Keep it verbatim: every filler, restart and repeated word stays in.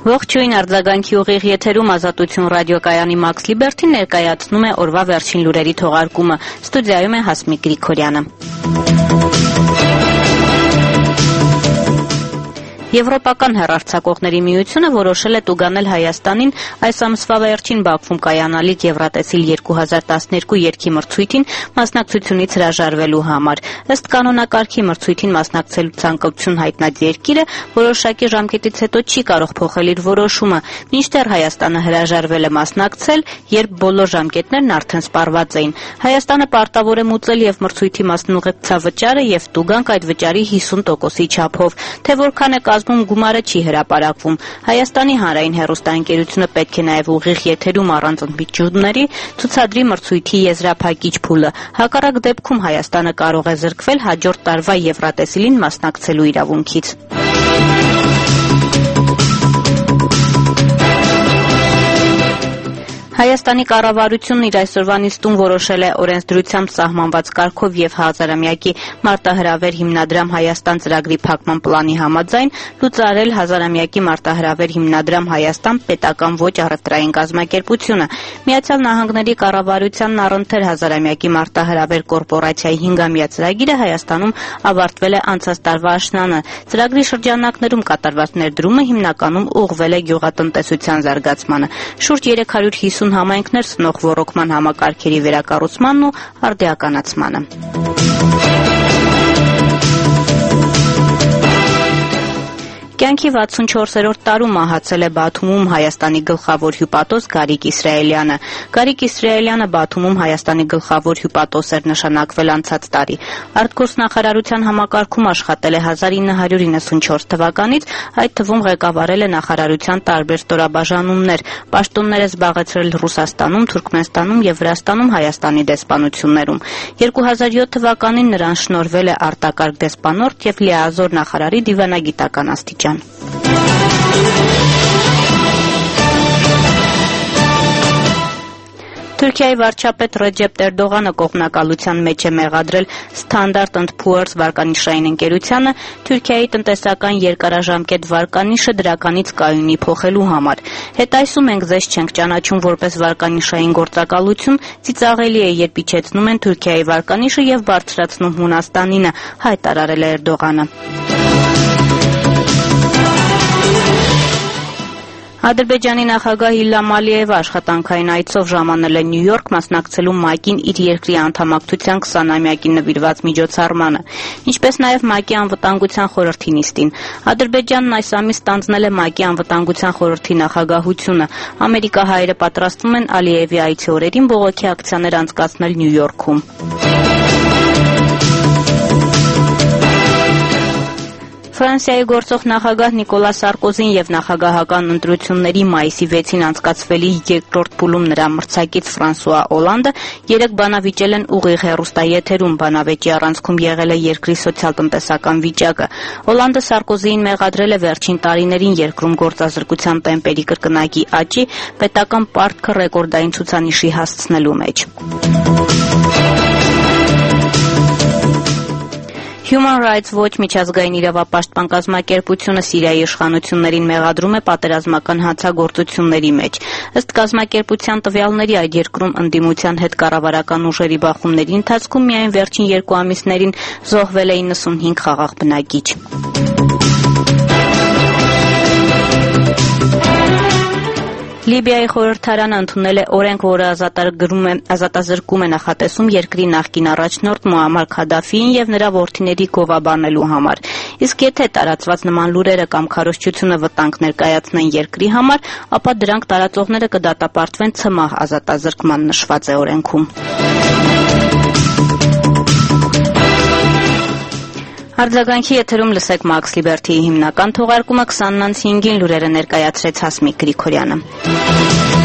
Ողջույն, արձագանքի ուղիղ եթերում Ազատություն ռադիոկայանի Մաքս Լիբերթին ներկայացնում է օրվա վերջին լուրերի թողարկումը։ Ստուդիայում է Հասմիկ Գրիգորյանը։ Եվրոպական հեռարձակողների միությունը որոշել է տուգանել Հայաստանին այս ամսվա վերջին Բաքվում կայանալիք Եվրատեսիլ երկու հազար տասներկու երգի մրցույթին մասնակցությունից հրաժարվելու համար։ Ըստ կանոնակարգի մրցույթին մասնակցելու ցանկություն հայտնած երկիրը որոշակի ժամկետից հետո չի կարող փոխել իր որոշումը, մինչդեռ Հայաստանը հրաժարվել է մասնակցել, երբ բոլոր ժամկետներն արդեն սպառված էին։ Հայաստանը պարտավոր է մուծել եւ մրցույթի մասնուղեկցավճարը եւ տուգանք այդ վճարի հիսուն տոկոսի չափով, թե որքան է կազմում գումարը չի հրապարակվում։ Հայաստանի հանրային հեռուստաընկերությունը պետք է նաև ուղիղ եթերում առանց ընդմիջումների ցուցադրի մրցույթի եզրափակիչ փուլը։ Հակառակ դեպքում Հայաստանը կարող է զրկվել հաջորդ տարվա Եվրատեսիլին մասնակցելու իրավունքից։ Հայաստանի կառավարությունն իր այսօրվա նիստում որոշել է օրենսդրությամբ սահմանված կարգով եւ հազարամյակի մարտահրավեր հիմնադրամ Հայաստան ծրագրի փակման պլանի համաձայն լուծարել հազարամյակի մարտահրավեր հիմնադրամ Հայաստան պետական ոչ առևտրային կազմակերպությունը։ Միացյալ Նահանգների կառավարությանն առընթեր հազարամյակի մարտահրավեր կորպորացիայի հինգամյա ծրագիրը Հայաստանում ավարտվել է անցած տարվա աշնանը։ Ծրագրի շրջանակներում կատարված ներդրումը հիմնականում ուղղվել է գյուղատնտեսության զարգացմանը։ Շուրջ երեք հարյուր հիսուն համայնքներ սնող ոռոգման համակարգերի վերակառուցմանն ու արդիականացմանը։ Կյանքի վաթսունչորսերորդ տարում մահացել է Բաթումում Հայաստանի գլխավոր հյուպատոս Գարիկ Իսրայելյանը։ Գարիկ Իսրայելյանը Բաթումում Հայաստանի գլխավոր հյուպատոս էր նշանակվել անցած տարի։ Արտգործնախարարության համակարգում աշխատել է հազար ինը հարյուր իննսունչորս թվականից, այդ թվում ղեկավարել է նախարարության տարբեր ստորաբաժանումներ, պաշտոններ է զբաղեցրել Ռուսաստանում, Թուրքմենստանում եւ Վրաստանում Հայաստանի դեսպանություններում։ երկու հազար յոթ թվականին նրան շնորհվել է արտակարգ դեսպանորդ եւ լիազոր նախարարի դիվանագիտական աստիճան։ Թուրքիայի վարչապետ Ռեջեփ Էրդողանը կողմնակալության մեջ է մեղադրել Standard and Poor's վարկանիշային ընկերությանը Թուրքիայի տնտեսական երկարաժամկետ վարկանիշը դրականից կայունի փոխելու համար։ Հետայսում ենք ձեզ չենք ճանաչում որպես վարկանիշային գործակալություն, ծիծաղելի է, երբ իջեցնում են Թուրքիայի վարկանիշը եւ բարձրացնում Հունաստանինը, հայտարարել է Էրդողանը։ Ադրբեջանի նախագահ Իլհամ Ալիևը աշխատանքային այցով ժամանել է Նյու Յորք մասնակցելու ՄԱԿ-ին իր երկրի անդամակցության քսանամյակին նվիրված միջոցառմանը, ինչպես նաև ՄԱԿ-ի անվտանգության խորհրդի նիստին։ Ադրբեջանն այս ամիս ստանձնել է ՄԱԿ-ի անվտանգության խորհրդի նախագահությունը։ Ամերիկահայերը պատրաստվում են Ալիևի այցի օրերին բողոքի ակցիաներ անցկացնել Նյու Յորքում։ Ֆրանսիայի գործող նախագահ Նիկոլա Սարկոզին եւ նախագահական ընտրությունների մայիսի վեցին անցկացվելի երկրորդ փուլում նրա մրցակից Ֆրանսուଆ Օլանդը երեք բանավիճել են ուղիղ հեռուստաեթերում։ Բանավեճի առանցքում եղել է երկրի սոցիալ-տնտեսական վիճակը։ Օլանդը Սարկոզիին մեղադրել է վերջին տարիներին երկրում գործազրկության տեմպերի կրկնակի աճի, պետական պարտքը ռեկորդային ցուցանիշի հասցնելու մեջ։ Human Rights Watch միջազգային իրավապաշտպան կազմակերպությունը Սիրիայի իշխանություններին մեղադրում է պատերազմական հանցագործությունների մեջ։ Ըստ կազմակերպության տվյալների այդ երկրում ընդդիմության հետ կառավարական ուժերի բախումների ընթացքում միայն վերջին երկու ամիսներին զոհվել է իննսունհինգ խաղաղ բնակիչ։ Լիբիայի խորհրդարանը ընդունել է օրենք, որը ազատազրկում է նախատեսում երկրի նախկին առաջնորդ Մուամար Քադաֆիին եւ նրա որդիների գովաբանելու համար։ Իսկ եթե տարածված նման լուրերը կամ քարոզչությունը վտանգ ներկայացնեն երկրի համար, ապա դրանք տարածողները կդատապարտվեն ցմահ ազատազրկման նշված է օրենքում։ Արձագանքի եթերում լսեք Մաքս Լիբերթիի հիմնական թողարկումը քսանն անց հինգին լուրերը ներկայացրեց Հասմիկ Գրիգորյանը։